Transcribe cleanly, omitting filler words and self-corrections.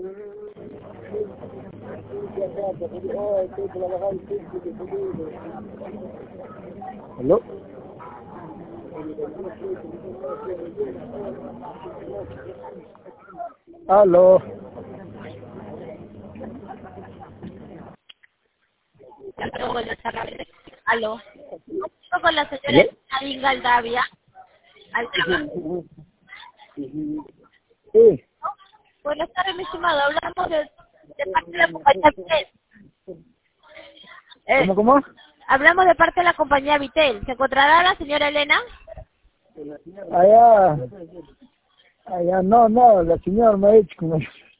¿Aló? ¿Aló? Aló. ¿Cómo con la señora Nadine Galdavia? Sí. Buenas tardes, mi estimado. Hablamos de parte de la compañía Vitel. ¿Cómo? Hablamos de parte de la compañía Vitel. ¿Se encontrará la señora Elena? Allá, no, la señora me ha dicho que